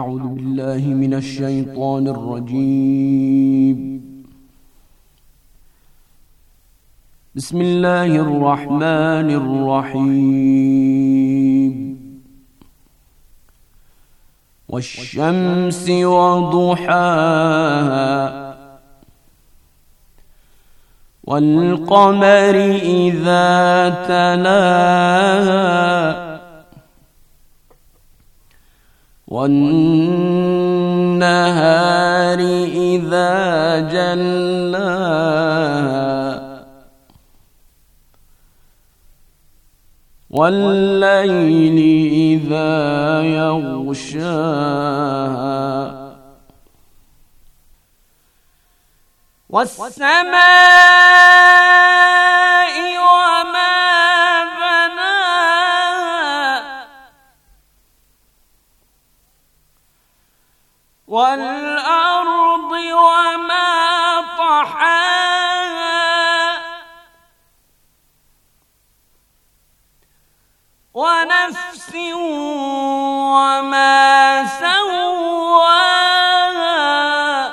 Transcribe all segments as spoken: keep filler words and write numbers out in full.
أعوذ بالله من الشيطان الرجيم. بسم الله الرحمن الرحيم. والشمس وضحاها والقمر إذا تلاها والنهار إذا جلاها والليل إذا يغشاها والسماء وما بناها والأرض وما طحاها ونفس وما سواها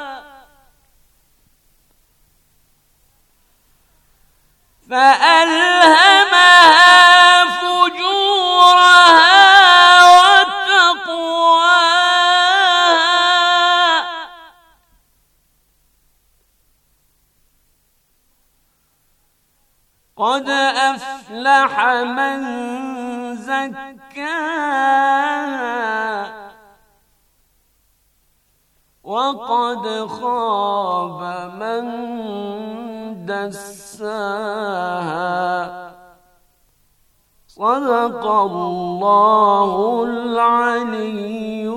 فألهمها فجورها وتقواها قد أفلح من زكاها وقد خاب من دساها. صدق اللہ العلی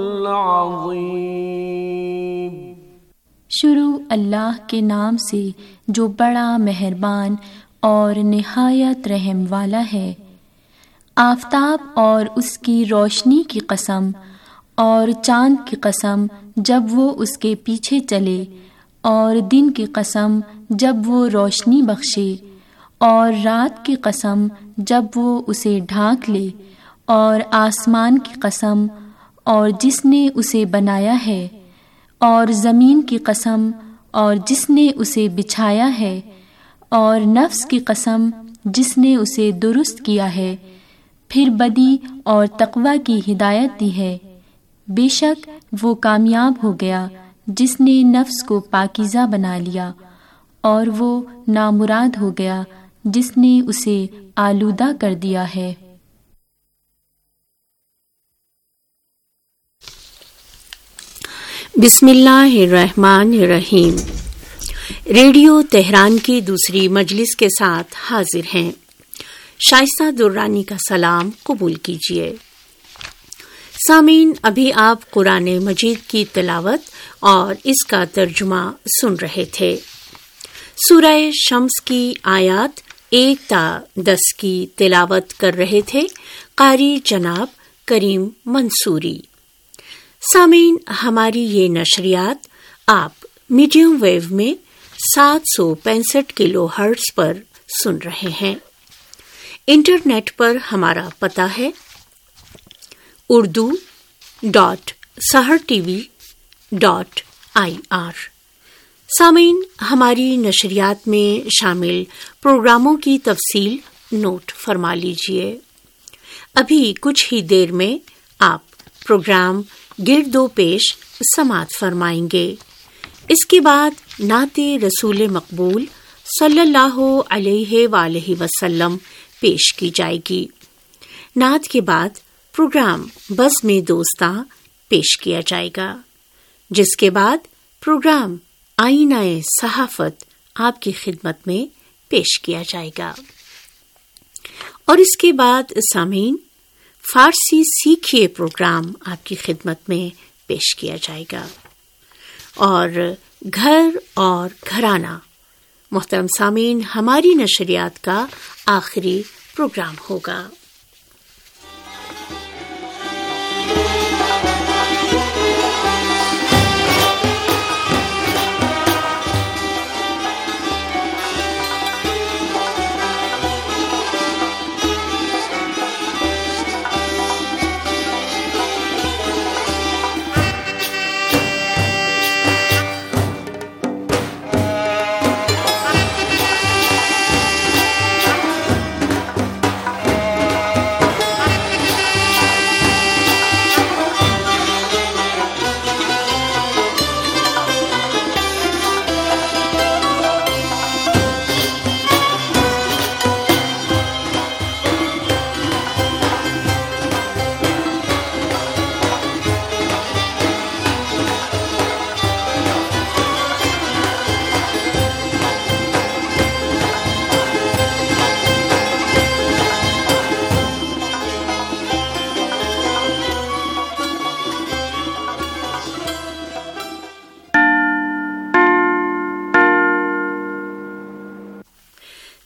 العظیم. شروع اللہ کے نام سے جو بڑا مہربان اور نہایت رحم والا ہے. آفتاب اور اس کی روشنی کی قسم اور چاند کی قسم جب وہ اس کے پیچھے چلے، اور دن کی قسم جب وہ روشنی بخشے، اور رات کی قسم جب وہ اسے ڈھانک لے، اور آسمان کی قسم اور جس نے اسے بنایا ہے، اور زمین کی قسم اور جس نے اسے بچھایا ہے، اور نفس کی قسم جس نے اسے درست کیا ہے، پھر بدی اور تقوی کی ہدایت دی ہے. بے شک وہ کامیاب ہو گیا جس نے نفس کو پاکیزہ بنا لیا، اور وہ نامراد ہو گیا جس نے اسے آلودہ کر دیا ہے. بسم اللہ الرحمن الرحیم. ریڈیو تہران کی دوسری مجلس کے ساتھ حاضر ہیں. شائستہ درانی کا سلام قبول کیجیے. سامعین، ابھی آپ قرآن مجید کی تلاوت اور اس کا ترجمہ سن رہے تھے. سورہ شمس کی آیات ایک تا دس کی تلاوت کر رہے تھے قاری جناب کریم منصوری. سامعین، ہماری یہ نشریات آپ میڈیم ویو میں سات سو پینسٹھ کلو ہرٹز پر سن رہے ہیں. انٹرنیٹ پر ہمارا پتہ ہے Urdu dot Sahar TV dot I R آر. سامعین، ہماری نشریات میں شامل پروگراموں کی تفصیل نوٹ فرما لیجیے. ابھی کچھ ہی دیر میں آپ پروگرام گرد و پیش سماعت فرمائیں گے. اس کے بعد نعت رسول مقبول صلی اللہ علیہ وآلہ وسلم پیش کی جائے گی. نعت کے بعد پروگرام بزم دوستاں پیش کیا جائے گا، جس کے بعد پروگرام آئینہ صحافت آپ کی خدمت میں پیش کیا جائے گا. اور اس کے بعد سامعین، فارسی سیکھیے پروگرام آپ کی خدمت میں پیش کیا جائے گا. اور گھر اور گھرانہ محترم سامعین ہماری نشریات کا آخری پروگرام ہوگا.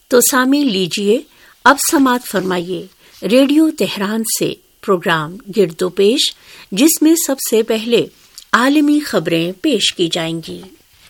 تو سامعین لیجیے اب سماعت فرمائیے ریڈیو تہران سے پروگرام گرد و پیش، جس میں سب سے پہلے عالمی خبریں پیش کی جائیں گی۔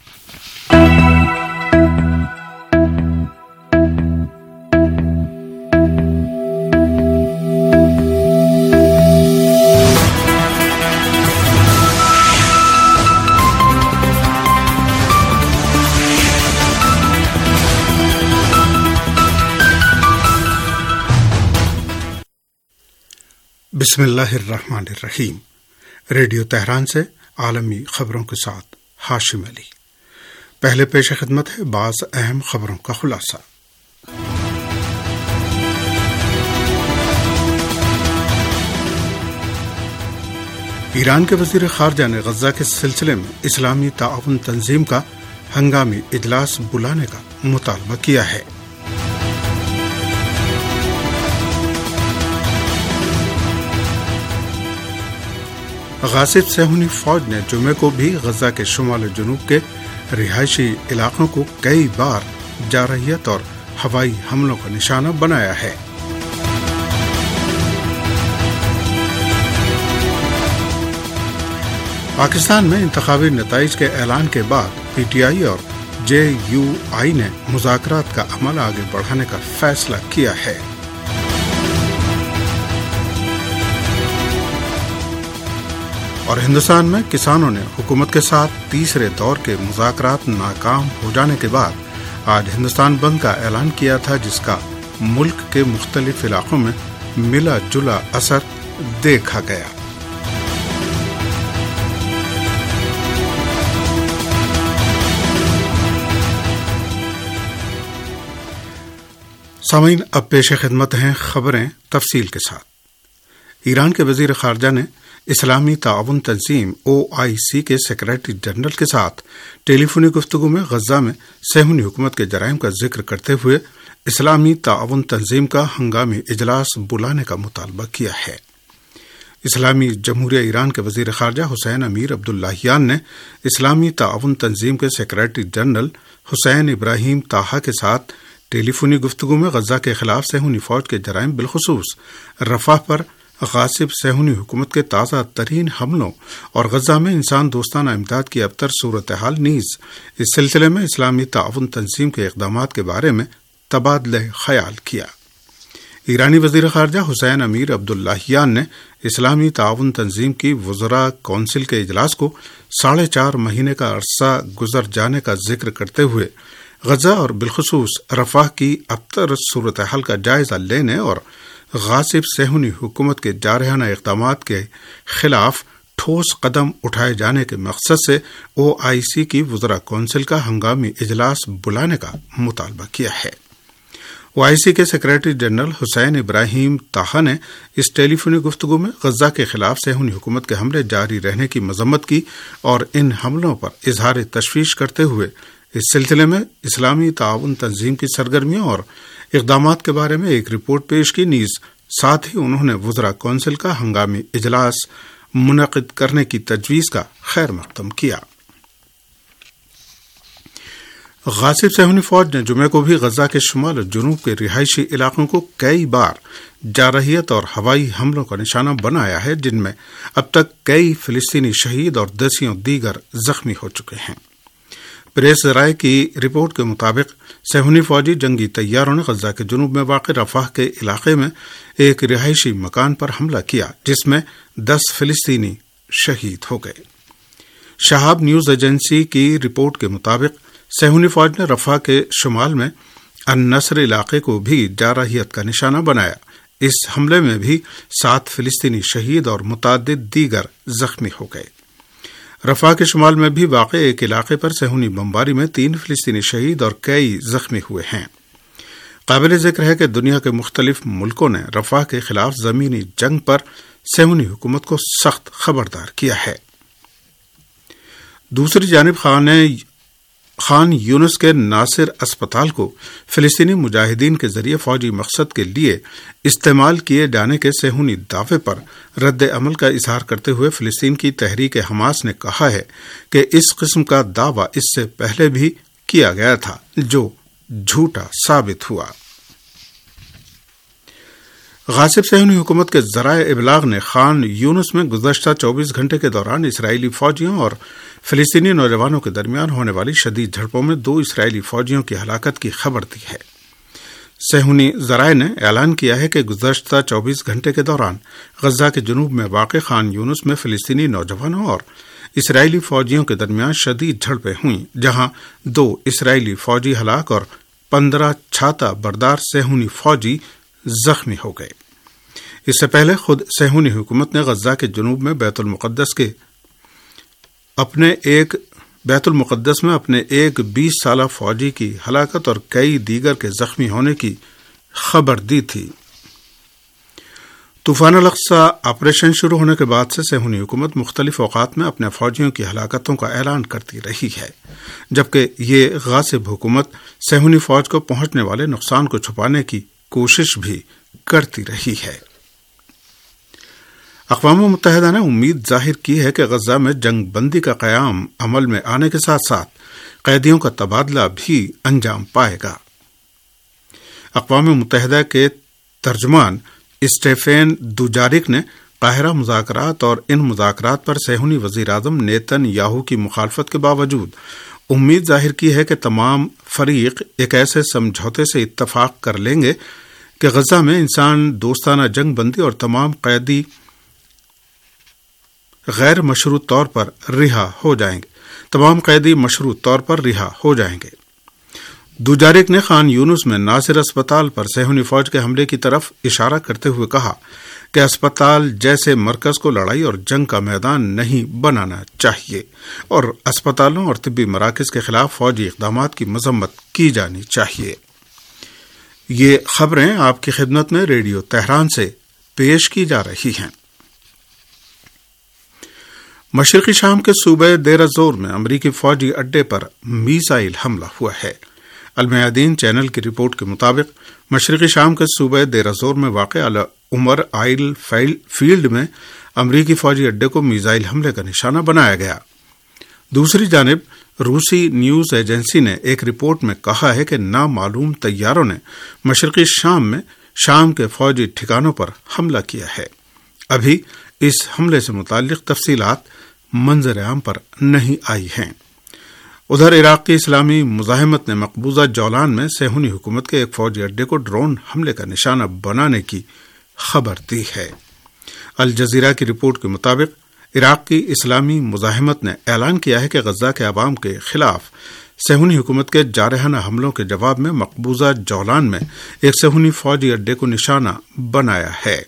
بسم اللہ الرحمن الرحیم۔ ریڈیو تہران سے عالمی خبروں کے ساتھ ہاشم علی۔ پہلے پیش خدمت ہے بعض اہم خبروں کا خلاصہ۔ ایران کے وزیر خارجہ نے غزہ کے سلسلے میں اسلامی تعاون تنظیم کا ہنگامی اجلاس بلانے کا مطالبہ کیا ہے۔ غاصب صہیونی فوج نے جمعے کو بھی غزہ کے شمال و جنوب کے رہائشی علاقوں کو کئی بار جارحیت اور ہوائی حملوں کا نشانہ بنایا ہے۔ پاکستان میں انتخابی نتائج کے اعلان کے بعد پی ٹی آئی اور جے یو آئی نے مذاکرات کا عمل آگے بڑھانے کا فیصلہ کیا ہے۔ اور ہندوستان میں کسانوں نے حکومت کے ساتھ تیسرے دور کے مذاکرات ناکام ہو جانے کے بعد آج ہندوستان بند کا اعلان کیا تھا، جس کا ملک کے مختلف علاقوں میں ملا جلا اثر دیکھا گیا۔ سامعین، اب پیش خدمت ہیں خبریں تفصیل کے ساتھ۔ ایران کے وزیر خارجہ نے اسلامی تعاون تنظیم او آئی سی کے سیکریٹری جنرل کے ساتھ ٹیلی فونی گفتگو میں غزہ میں صہیونی حکومت کے جرائم کا ذکر کرتے ہوئے اسلامی تعاون تنظیم کا ہنگامی اجلاس بلانے کا مطالبہ کیا ہے۔ اسلامی جمہوریہ ایران کے وزیر خارجہ حسین امیر عبداللہیان نے اسلامی تعاون تنظیم کے سیکریٹری جنرل حسین ابراہیم طاہا کے ساتھ ٹیلی فونی گفتگو میں غزہ کے خلاف صہیونی فوج کے جرائم بالخصوص رفح پر غاصب صہیونی حکومت کے تازہ ترین حملوں اور غزہ میں انسان دوستانہ امداد کی ابتر صورتحال نیز اس سلسلے میں اسلامی تعاون تنظیم کے اقدامات کے بارے میں تبادلہ خیال کیا۔ ایرانی وزیر خارجہ حسین امیر عبداللہیان نے اسلامی تعاون تنظیم کی وزراء کونسل کے اجلاس کو ساڑھے چار مہینے کا عرصہ گزر جانے کا ذکر کرتے ہوئے غزہ اور بالخصوص رفح کی ابتر صورتحال کا جائزہ لینے اور غاصب صہیونی حکومت کے جارحانہ اقدامات کے خلاف ٹھوس قدم اٹھائے جانے کے مقصد سے او آئی سی کی وزراء کونسل کا ہنگامی اجلاس بلانے کا مطالبہ کیا ہے۔ او آئی سی کے سیکریٹری جنرل حسین ابراہیم طاہا نے اس ٹیلی فونی گفتگو میں غزہ کے خلاف صہیونی حکومت کے حملے جاری رہنے کی مذمت کی اور ان حملوں پر اظہار تشویش کرتے ہوئے اس سلسلے میں اسلامی تعاون تنظیم کی سرگرمیوں اور اقدامات کے بارے میں ایک رپورٹ پیش کی، نیز ساتھ ہی انہوں نے وزراء کونسل کا ہنگامی اجلاس منعقد کرنے کی تجویز کا خیر مقدم کیا۔ غاصب صہیونی فوج نے جمعے کو بھی غزہ کے شمال اور جنوب کے رہائشی علاقوں کو کئی بار جارحیت اور ہوائی حملوں کا نشانہ بنایا ہے، جن میں اب تک کئی فلسطینی شہید اور دسیوں دیگر زخمی ہو چکے ہیں۔ پریس ذرائع کی رپورٹ کے مطابق صہیونی فوجی جنگی طیاروں نے غزہ کے جنوب میں واقع رفح کے علاقے میں ایک رہائشی مکان پر حملہ کیا، جس میں دس فلسطینی شہید ہو گئے۔ شہاب نیوز ایجنسی کی رپورٹ کے مطابق صہیونی فوج نے رفح کے شمال میں النصر علاقے کو بھی جارحیت کا نشانہ بنایا۔ اس حملے میں بھی سات فلسطینی شہید اور متعدد دیگر زخمی ہو گئے۔ رفح کے شمال میں بھی واقع ایک علاقے پر صہیونی بمباری میں تین فلسطینی شہید اور کئی زخمی ہوئے ہیں۔ قابل ذکر ہے کہ دنیا کے مختلف ملکوں نے رفح کے خلاف زمینی جنگ پر صہیونی حکومت کو سخت خبردار کیا ہے۔ دوسری جانب خان خان یونس کے ناصر اسپتال کو فلسطینی مجاہدین کے ذریعے فوجی مقصد کے لیے استعمال کیے جانے کے صہیونی دعوے پر رد عمل کا اظہار کرتے ہوئے فلسطین کی تحریک حماس نے کہا ہے کہ اس قسم کا دعویٰ اس سے پہلے بھی کیا گیا تھا، جو جھوٹا ثابت ہوا۔ غاصب صہیونی حکومت کے ذرائع ابلاغ نے خان یونس میں گزشتہ چوبیس گھنٹے کے دوران اسرائیلی فوجیوں اور فلسطینی نوجوانوں کے درمیان ہونے والی شدید جھڑپوں میں دو اسرائیلی فوجیوں کی ہلاکت کی خبر دی ہے۔ صہیونی ذرائع نے اعلان کیا ہے کہ گزشتہ چوبیس گھنٹے کے دوران غزہ کے جنوب میں واقع خان یونس میں فلسطینی نوجوانوں اور اسرائیلی فوجیوں کے درمیان شدید جھڑپیں ہوئیں، جہاں دو اسرائیلی فوجی ہلاک اور پندرہ چھاتہ بردار صہیونی فوجی زخمی ہو گئے۔ اس سے پہلے خود صہیونی حکومت نے غزہ کے جنوب میں بیت المقدس کے اپنے ایک بیت المقدس میں اپنے ایک بیس سالہ فوجی کی ہلاکت اور کئی دیگر کے زخمی ہونے کی خبر دی تھی۔ طوفان الاقصی آپریشن شروع ہونے کے بعد سے صہیونی حکومت مختلف اوقات میں اپنے فوجیوں کی ہلاکتوں کا اعلان کرتی رہی ہے، جبکہ یہ غاصب حکومت صہیونی فوج کو پہنچنے والے نقصان کو چھپانے کی کوشش بھی کرتی رہی ہے۔ اقوام متحدہ نے امید ظاہر کی ہے کہ غزہ میں جنگ بندی کا قیام عمل میں آنے کے ساتھ ساتھ قیدیوں کا تبادلہ بھی انجام پائے گا۔ اقوام متحدہ کے ترجمان اسٹیفین دوجارک نے قاہرہ مذاکرات اور ان مذاکرات پر صہیونی وزیر اعظم نیتن یاہو کی مخالفت کے باوجود امید ظاہر کی ہے کہ تمام فریق ایک ایسے سمجھوتے سے اتفاق کر لیں گے کہ غزہ میں انسان دوستانہ جنگ بندی اور تمام قیدی غیر مشروط طور پر رہا ہو جائیں گے تمام قیدی مشروط طور پر رہا ہو جائیں گے۔ دوجارک نے خان یونس میں ناصر اسپتال پر صہیونی فوج کے حملے کی طرف اشارہ کرتے ہوئے کہا کہ اسپتال جیسے مرکز کو لڑائی اور جنگ کا میدان نہیں بنانا چاہیے اور اسپتالوں اور طبی مراکز کے خلاف فوجی اقدامات کی مذمت کی جانی چاہیے۔ یہ خبریں آپ کی خدمت میں ریڈیو تہران سے پیش کی جا رہی ہیں۔ مشرقی شام کے صوبے دیر الزور میں امریکی فوجی اڈے پر میزائل حملہ ہوا ہے۔ المیادین چینل کی رپورٹ کے مطابق مشرقی شام کے صوبے دیر الزور میں واقع عمر آئل فیلڈ میں امریکی فوجی اڈے کو میزائل حملے کا نشانہ بنایا گیا۔ دوسری جانب روسی نیوز ایجنسی نے ایک رپورٹ میں کہا ہے کہ نامعلوم طیاروں نے مشرقی شام میں شام کے فوجی ٹھکانوں پر حملہ کیا ہے۔ ابھی اس حملے سے متعلق تفصیلات منظر عام پر نہیں آئی ہیں۔ ادھر عراق کی اسلامی مزاحمت نے مقبوضہ جولان میں صہیونی حکومت کے ایک فوجی اڈے کو ڈرون حملے کا نشانہ بنانے کی خبر دی ہے۔ الجزیرہ کی رپورٹ کے مطابق عراق کی اسلامی مزاحمت نے اعلان کیا ہے کہ غزہ کے عوام کے خلاف صہیونی حکومت کے جارحانہ حملوں کے جواب میں مقبوضہ جولان میں ایک صہیونی فوجی اڈے کو نشانہ بنایا ہے۔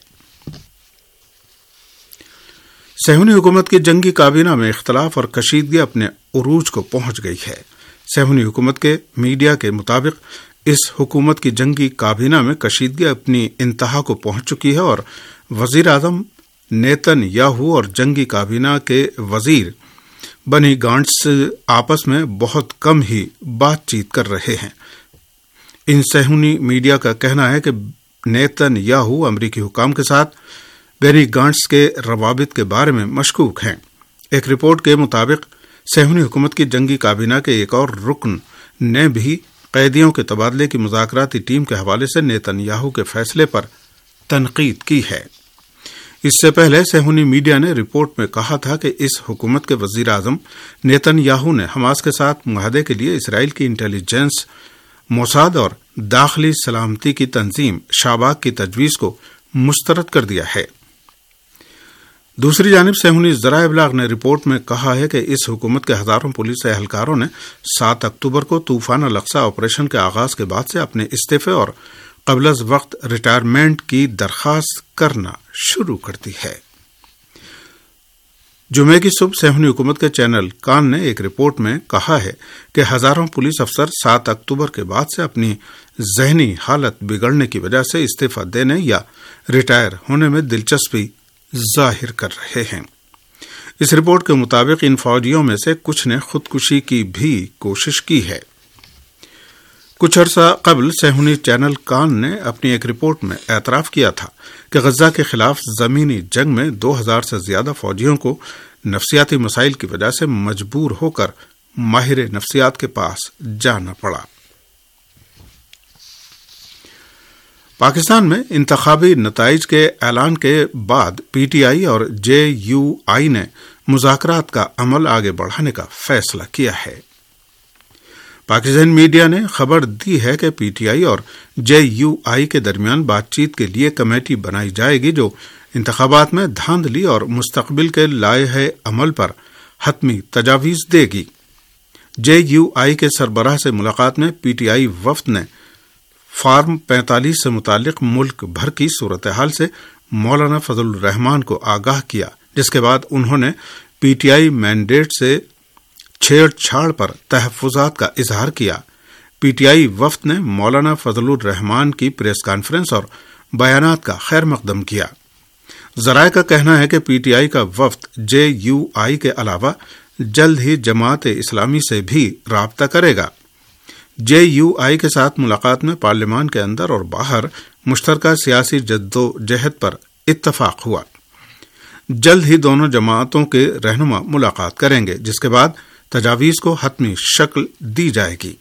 صہیونی حکومت کی جنگی کابینہ میں اختلاف اور کشیدگی اپنے عروج کو پہنچ گئی ہے۔ صہیونی حکومت کے میڈیا کے مطابق اس حکومت کی جنگی کابینہ میں کشیدگی اپنی انتہا کو پہنچ چکی ہے اور وزیر اعظم نیتن یاہو اور جنگی کابینہ کے وزیر بنی گانٹس آپس میں بہت کم ہی بات چیت کر رہے ہیں۔ ان صہیونی میڈیا کا کہنا ہے کہ نیتن یاہو امریکی حکام کے ساتھ بینی گانٹس کے روابط کے بارے میں مشکوک ہیں۔ ایک رپورٹ کے مطابق صہیونی حکومت کی جنگی کابینہ کے ایک اور رکن نے بھی قیدیوں کے تبادلے کی مذاکراتی ٹیم کے حوالے سے نیتن یاہو کے فیصلے پر تنقید کی ہے۔ اس سے پہلے صہیونی میڈیا نے رپورٹ میں کہا تھا کہ اس حکومت کے وزیر اعظم نیتن یاہو نے حماس کے ساتھ معاہدے کے لیے اسرائیل کی انٹیلیجنس، موساد اور داخلی سلامتی کی تنظیم شاباک کی تجویز کو مسترد کر دیا ہے۔ دوسری جانب صہیونی ذرائع ابلاغ نے رپورٹ میں کہا ہے کہ اس حکومت کے ہزاروں پولیس اہلکاروں نے سات اکتوبر کو طوفان الاقصی آپریشن کے آغاز کے بعد سے اپنے استعفے اور قبل از وقت ریٹائرمنٹ کی درخواست کرنا شروع کر دی ہے۔ جمعے کی صبح صہیونی حکومت کے چینل کان نے ایک رپورٹ میں کہا ہے کہ ہزاروں پولیس افسر سات اکتوبر کے بعد سے اپنی ذہنی حالت بگڑنے کی وجہ سے استعفی دینے یا ریٹائر ہونے میں دلچسپی ظاہر کر رہے ہیں۔ اس رپورٹ کے مطابق ان فوجیوں میں سے کچھ نے خودکشی کی بھی کوشش کی ہے۔ کچھ عرصہ قبل صہیونی چینل کان نے اپنی ایک رپورٹ میں اعتراف کیا تھا کہ غزہ کے خلاف زمینی جنگ میں دو ہزار سے زیادہ فوجیوں کو نفسیاتی مسائل کی وجہ سے مجبور ہو کر ماہر نفسیات کے پاس جانا پڑا۔ پاکستان میں انتخابی نتائج کے اعلان کے بعد پی ٹی آئی اور جے یو آئی نے مذاکرات کا عمل آگے بڑھانے کا فیصلہ کیا ہے۔ پاکستان میڈیا نے خبر دی ہے کہ پی ٹی آئی اور جے یو آئی کے درمیان بات چیت کے لیے کمیٹی بنائی جائے گی جو انتخابات میں دھاندلی اور مستقبل کے لائحہ عمل پر حتمی تجاویز دے گی۔ جے یو آئی کے سربراہ سے ملاقات میں پی ٹی آئی وفد نے فارم پینتالیس سے متعلق ملک بھر کی صورتحال سے مولانا فضل الرحمان کو آگاہ کیا، جس کے بعد انہوں نے پی ٹی آئی مینڈیٹ سے چھیڑ چھاڑ پر تحفظات کا اظہار کیا۔ پی ٹی آئی وفد نے مولانا فضل الرحمان کی پریس کانفرنس اور بیانات کا خیر مقدم کیا۔ ذرائع کا کہنا ہے کہ پی ٹی آئی کا وفد جے یو آئی کے علاوہ جلد ہی جماعت اسلامی سے بھی رابطہ کرے گا۔ جے یو آئی کے ساتھ ملاقات میں پارلیمان کے اندر اور باہر مشترکہ سیاسی جد و جہد پر اتفاق ہوا۔ جلد ہی دونوں جماعتوں کے رہنما ملاقات کریں گے، جس کے بعد تجاویز کو حتمی شکل دی جائے گی۔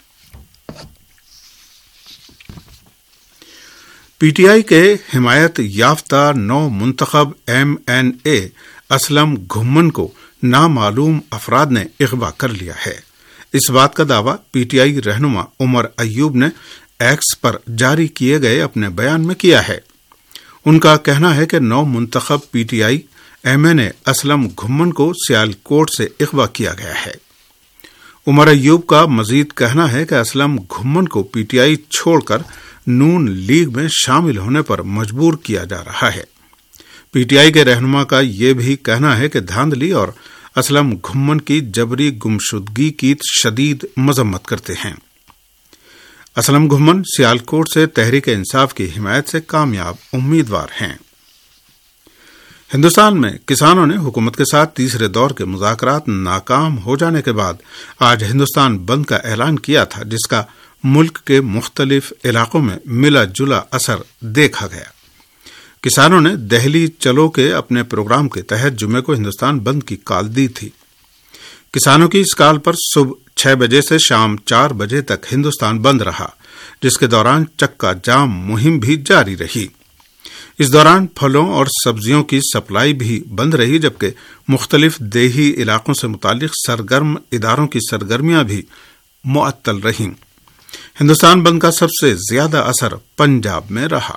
پی ٹی آئی کے حمایت یافتہ نو منتخب M N A Aslam Ghumman کو نامعلوم افراد نے اغوا کر لیا ہے۔ اس بات کا دعویٰ پی ٹی آئی رہنما عمر ایوب نے ایکس پر جاری کیے گئے اپنے بیان میں کیا ہے۔ ان کا کہنا ہے کہ نو منتخب P T I M N A Aslam Ghumman کو سیالکوٹ سے اغوا کیا گیا ہے۔ عمر ایوب کا مزید کہنا ہے کہ اسلم گھمن کو پی ٹی آئی چھوڑ کر نون لیگ میں شامل ہونے پر مجبور کیا جا رہا ہے۔ پی ٹی آئی کے رہنما کا یہ بھی کہنا ہے کہ دھاندلی اور اسلم گھمن کی جبری گمشدگی کی شدید مذمت کرتے ہیں۔ اسلم گھمن سیالکوٹ سے تحریک انصاف کی حمایت سے کامیاب امیدوار ہیں۔ ہندوستان میں کسانوں نے حکومت کے ساتھ تیسرے دور کے مذاکرات ناکام ہو جانے کے بعد آج ہندوستان بند کا اعلان کیا تھا، جس کا ملک کے مختلف علاقوں میں ملا جلا اثر دیکھا گیا۔ کسانوں نے دہلی چلو کے اپنے پروگرام کے تحت جمعے کو ہندوستان بند کی کال دی تھی۔ کسانوں کی اس کال پر صبح چھ بجے سے شام چار بجے تک ہندوستان بند رہا، جس کے دوران چکا جام مہم بھی جاری رہی۔ اس دوران پھلوں اور سبزیوں کی سپلائی بھی بند رہی، جبکہ مختلف دیہی علاقوں سے متعلق سرگرم اداروں کی سرگرمیاں بھی معطل رہیں۔ ہندوستان بند کا سب سے زیادہ اثر پنجاب میں رہا۔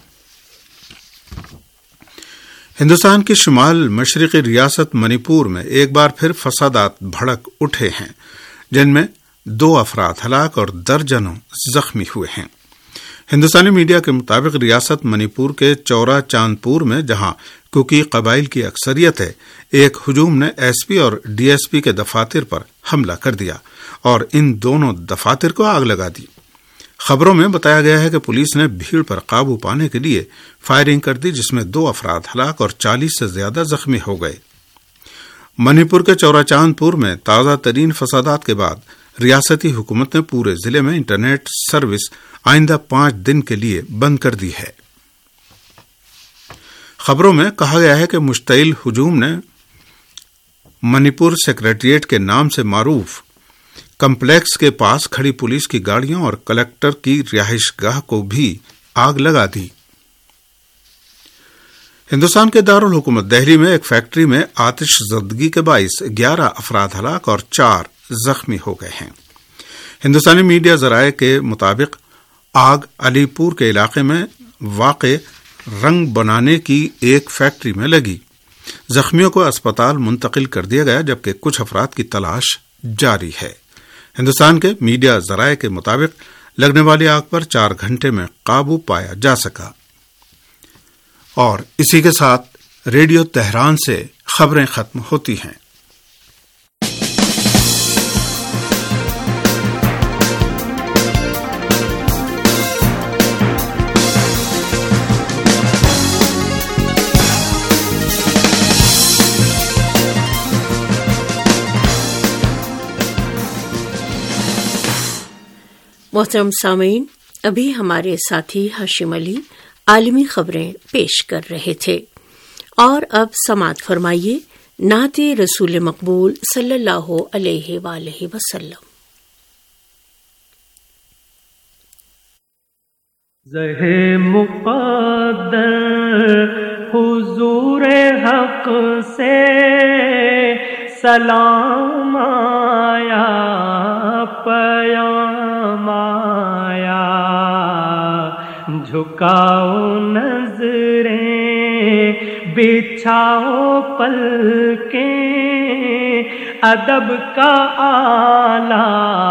ہندوستان کی شمال مشرقی ریاست منی پور میں ایک بار پھر فسادات بھڑک اٹھے ہیں، جن میں دو افراد ہلاک اور درجنوں زخمی ہوئے ہیں۔ ہندوستانی میڈیا کے مطابق ریاست منی پور کے چورا چاند پور میں، جہاں کوکی قبائل کی اکثریت ہے، ایک ہجوم نے ایس پی اور ڈی ایس پی کے دفاتر پر حملہ کر دیا اور ان دونوں دفاتر کو آگ لگا دی۔ خبروں میں بتایا گیا ہے کہ پولیس نے بھیڑ پر قابو پانے کے لیے فائرنگ کر دی، جس میں دو افراد ہلاک اور چالیس سے زیادہ زخمی ہو گئے۔ منی پور کے چورا چاند پور میں تازہ ترین فسادات کے بعد ریاستی حکومت نے پورے ضلع میں انٹرنیٹ سروس آئندہ پانچ دن کے لیے بند کر دی ہے۔ خبروں میں کہا گیا ہے کہ مشتعل ہجوم نے منی پور سیکریٹریٹ کے نام سے معروف کمپلیکس کے پاس کھڑی پولیس کی گاڑیوں اور کلکٹر کی رہائش گاہ کو بھی آگ لگا دی۔ ہندوستان کے دارالحکومت دہلی میں ایک فیکٹری میں آتش زدگی کے باعث گیارہ افراد ہلاک اور چار زخمی ہو گئے ہیں۔ ہندوستانی میڈیا ذرائع کے مطابق آگ علی پور کے علاقے میں واقع رنگ بنانے کی ایک فیکٹری میں لگی۔ زخمیوں کو اسپتال منتقل کر دیا گیا، جبکہ کچھ افراد کی تلاش جاری ہے۔ ہندوستان کے میڈیا ذرائع کے مطابق لگنے والی آگ پر چار گھنٹے میں قابو پایا جا سکا۔ اور اسی کے ساتھ ریڈیو تہران سے خبریں ختم ہوتی ہیں۔ محترم سامعین، ابھی ہمارے ساتھی ہاشم علی عالمی خبریں پیش کر رہے تھے، اور اب سماعت فرمائیے نعت رسول مقبول صلی اللہ علیہ وآلہ وسلم۔ زہ مقدر حضور حق سے سلام آیا، پیام آیا، جھکاؤ نظریں بچھاؤ پلکیں، ادب کا اعلیٰ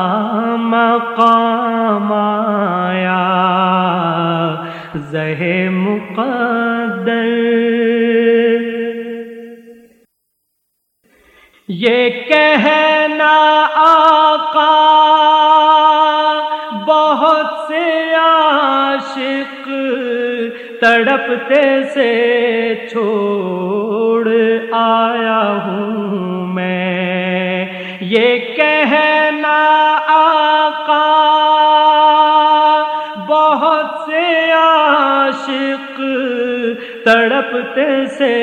مقام آیا، زہ مقدر۔ یہ کہنا آقا بہت سے عاشق تڑپتے سے چھوڑ آیا ہوں میں، یہ کہنا آقا بہت سے عاشق تڑپتے سے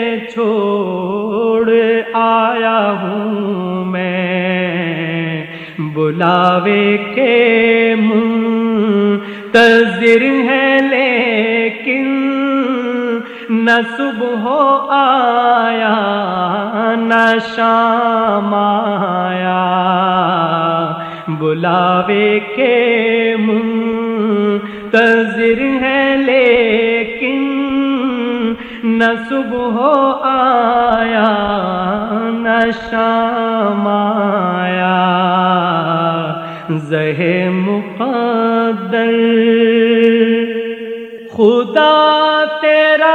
چھوڑ آیا ہوں میں، بلاوے کے منتظر ہے لیکن نہ صبح آیا نہ شام آیا، بلاوے کے منتظر ہے لیکن نہ صبح آیا نہ شام آیا، زہ مقدر۔ خدا تیرا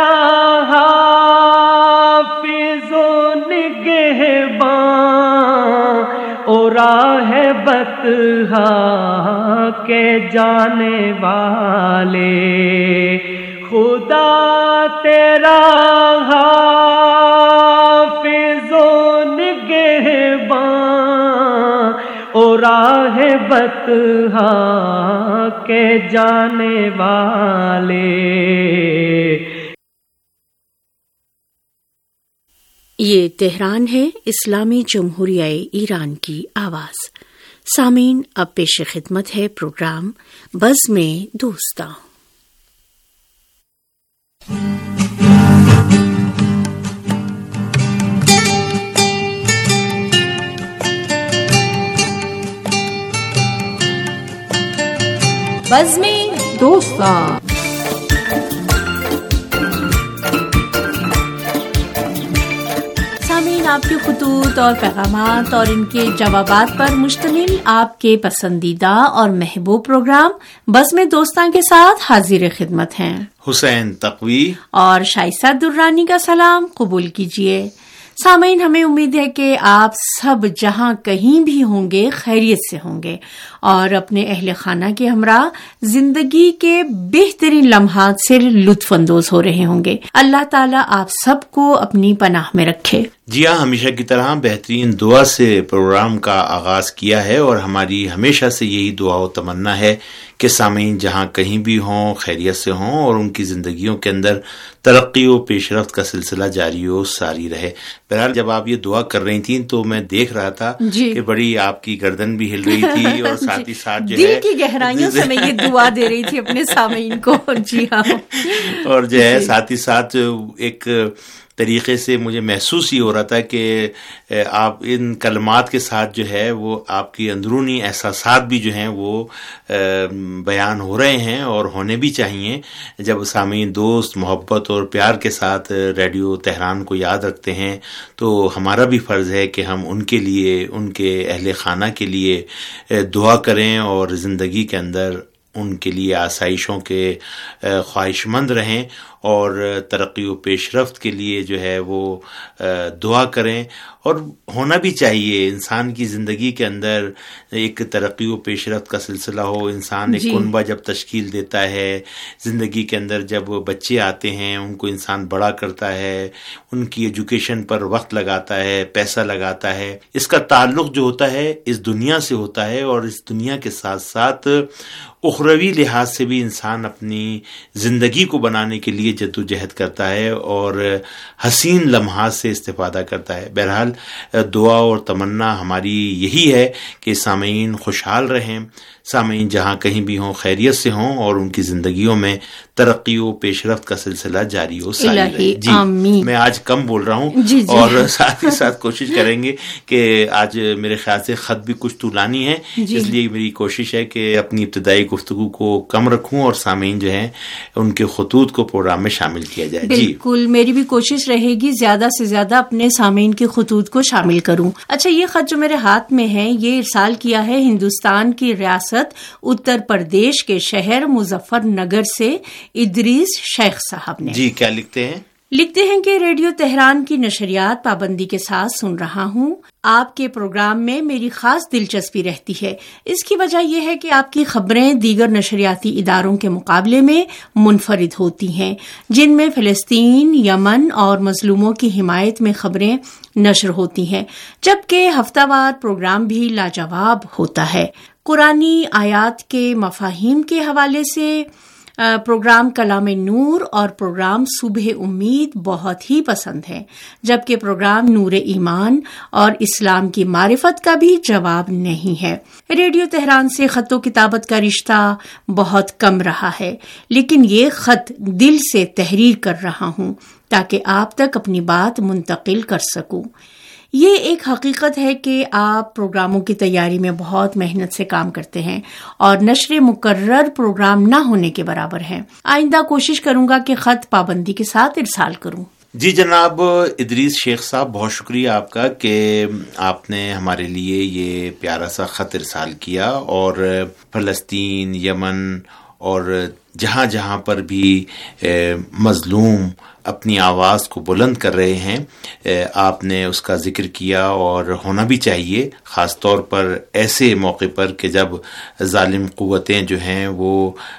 حافظ و نگہباں اور راہ بطحا کے جانے والے، خدا تیرا حافظ و نگہباں اور راہ بطحا کے جانے والے۔ یہ تہران ہے، اسلامی جمہوریہ ایران کی آواز۔ سامعین، اب پیش خدمت ہے پروگرام بزم دوستاں۔ بزم دوستاں۔ سامعین، آپ کے خطوط اور پیغامات اور ان کے جوابات پر مشتمل آپ کے پسندیدہ اور محبوب پروگرام بزم دوستاں کے ساتھ حاضر خدمت ہیں۔ حسین تقوی اور شائستہ درانی کا سلام قبول کیجیے۔ سامعین، ہمیں امید ہے کہ آپ سب جہاں کہیں بھی ہوں گے خیریت سے ہوں گے اور اپنے اہل خانہ کے ہمراہ زندگی کے بہترین لمحات سے لطف اندوز ہو رہے ہوں گے۔ اللہ تعالیٰ آپ سب کو اپنی پناہ میں رکھے۔ جی ہاں، ہمیشہ کی طرح بہترین دعا سے پروگرام کا آغاز کیا ہے اور ہماری ہمیشہ سے یہی دعا و تمنا ہے کہ سامعین جہاں کہیں بھی ہوں خیریت سے ہوں اور ان کی زندگیوں کے اندر ترقی و پیش رفت کا سلسلہ جاری و ساری رہے۔ بہرحال جب آپ یہ دعا کر رہی تھیں تو میں دیکھ رہا تھا جی کہ بڑی آپ کی گردن بھی ہل رہی تھی اور ساتھ ہی ساتھ جو ہے دل کی گہرائیوں سے میں یہ دعا دے رہی تھی اپنے سامعین کو۔ جی ہاں، اور جو ہے ساتھ ہی ساتھ ایک طریقے سے مجھے محسوس ہی ہو رہا تھا کہ آپ ان کلمات کے ساتھ جو ہے وہ آپ کی اندرونی احساسات بھی جو ہیں وہ بیان ہو رہے ہیں اور ہونے بھی چاہیے۔ جب سامعین دوست محبت اور پیار کے ساتھ ریڈیو تہران کو یاد رکھتے ہیں تو ہمارا بھی فرض ہے کہ ہم ان کے لیے، ان کے اہل خانہ کے لیے دعا کریں اور زندگی کے اندر ان کے لیے آسائشوں کے خواہش مند رہیں اور ترقی و پیش رفت کے لیے جو ہے وہ دعا کریں۔ اور ہونا بھی چاہیے، انسان کی زندگی کے اندر ایک ترقی و پیش رفت کا سلسلہ ہو۔ انسان ایک کنبہ جب تشکیل دیتا ہے، زندگی کے اندر جب بچے آتے ہیں ان کو انسان بڑا کرتا ہے، ان کی ایجوکیشن پر وقت لگاتا ہے، پیسہ لگاتا ہے، اس کا تعلق جو ہوتا ہے اس دنیا سے ہوتا ہے اور اس دنیا کے ساتھ ساتھ اخروی لحاظ سے بھی انسان اپنی زندگی کو بنانے کے لیے جدوجہد کرتا ہے اور حسین لمحات سے استفادہ کرتا ہے۔ بہرحال دعا اور تمنا ہماری یہی ہے کہ سامعین خوشحال رہیں، سامعین جہاں کہیں بھی ہوں خیریت سے ہوں اور ان کی زندگیوں میں ترقی و پیش رفت کا سلسلہ جاری ہو ساری رہے. جی آمین. میں آج کم بول رہا ہوں جی جی. اور ساتھ ہی ساتھ کوشش کریں گے کہ آج میرے خیال سے خط بھی کچھ طولانی ہے جی. اس لیے میری کوشش ہے کہ اپنی ابتدائی گفتگو کو کم رکھوں اور سامعین جو ہیں ان کے خطوط کو پروگرام میں شامل کیا جائے. بالکل جی. میری بھی کوشش رہے گی زیادہ سے زیادہ اپنے سامعین کے خطوط کو شامل کروں. اچھا یہ خط جو میرے ہاتھ میں ہے یہ ارسال کیا ہے ہندوستان کی ریاست اتر پردیش کے شہر مظفر نگر سے ادریس شیخ صاحب نے. جی کیا لکھتے ہیں؟ لکھتے ہیں کہ ریڈیو تہران کی نشریات پابندی کے ساتھ سن رہا ہوں. آپ کے پروگرام میں میری خاص دلچسپی رہتی ہے. اس کی وجہ یہ ہے کہ آپ کی خبریں دیگر نشریاتی اداروں کے مقابلے میں منفرد ہوتی ہیں جن میں فلسطین، یمن اور مظلوموں کی حمایت میں خبریں نشر ہوتی ہیں، جبکہ ہفتہ وار پروگرام بھی لاجواب ہوتا ہے. قرآنی آیات کے مفاہیم کے حوالے سے پروگرام کلام نور اور پروگرام صبح امید بہت ہی پسند ہے، جبکہ پروگرام نور ایمان اور اسلام کی معرفت کا بھی جواب نہیں ہے. ریڈیو تہران سے خط و کتابت کا رشتہ بہت کم رہا ہے، لیکن یہ خط دل سے تحریر کر رہا ہوں تاکہ آپ تک اپنی بات منتقل کر سکوں. یہ ایک حقیقت ہے کہ آپ پروگراموں کی تیاری میں بہت محنت سے کام کرتے ہیں اور نشر مقرر پروگرام نہ ہونے کے برابر ہیں. آئندہ کوشش کروں گا کہ خط پابندی کے ساتھ ارسال کروں. جی جناب ادریس شیخ صاحب، بہت شکریہ آپ کا کہ آپ نے ہمارے لیے یہ پیارا سا خط ارسال کیا اور فلسطین، یمن اور جہاں جہاں پر بھی مظلوم اپنی آواز کو بلند کر رہے ہیں آپ نے اس کا ذکر کیا، اور ہونا بھی چاہیے، خاص طور پر ایسے موقع پر کہ جب ظالم قوتیں جو ہیں وہ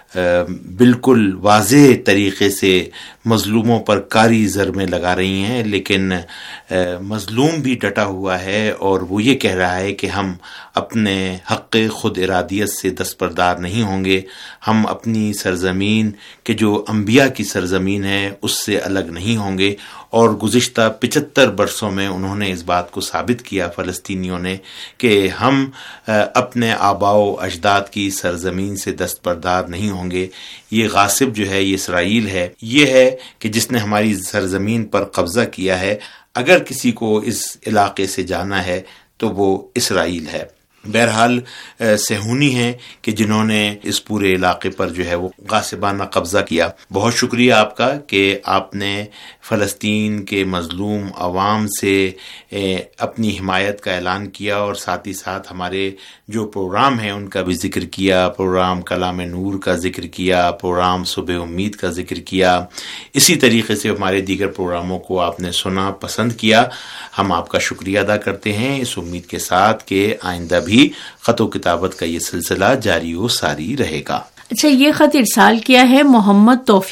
بالکل واضح طریقے سے مظلوموں پر کاری ضربیں لگا رہی ہیں، لیکن مظلوم بھی ڈٹا ہوا ہے اور وہ یہ کہہ رہا ہے کہ ہم اپنے حق خود ارادیت سے دستبردار نہیں ہوں گے، ہم اپنی سرزمین کہ جو انبیاء کی سرزمین ہے اس سے الگ نہیں ہوں گے. اور گزشتہ پچہتر برسوں میں انہوں نے اس بات کو ثابت کیا فلسطینیوں نے کہ ہم اپنے آباء و اجداد کی سرزمین سے دستبردار نہیں ہوں گے. یہ غاصب جو ہے یہ اسرائیل ہے، یہ ہے کہ جس نے ہماری سرزمین پر قبضہ کیا ہے. اگر کسی کو اس علاقے سے جانا ہے تو وہ اسرائیل ہے. بہرحال صہیونی ہیں کہ جنہوں نے اس پورے علاقے پر جو ہے وہ غاصبانہ قبضہ کیا. بہت شکریہ آپ کا کہ آپ نے فلسطین کے مظلوم عوام سے اپنی حمایت کا اعلان کیا اور ساتھ ہی ساتھ ہمارے جو پروگرام ہیں ان کا بھی ذکر کیا، پروگرام کلام نور کا ذکر کیا، پروگرام صبح امید کا ذکر کیا. اسی طریقے سے ہمارے دیگر پروگراموں کو آپ نے سنا، پسند کیا. ہم آپ کا شکریہ ادا کرتے ہیں اس امید کے ساتھ کہ آئندہ بھی خط و کتابت کا یہ سلسلہ جاری و ساری رہے گا. اچھا یہ خط ارسال کیا ہے محمد توفیق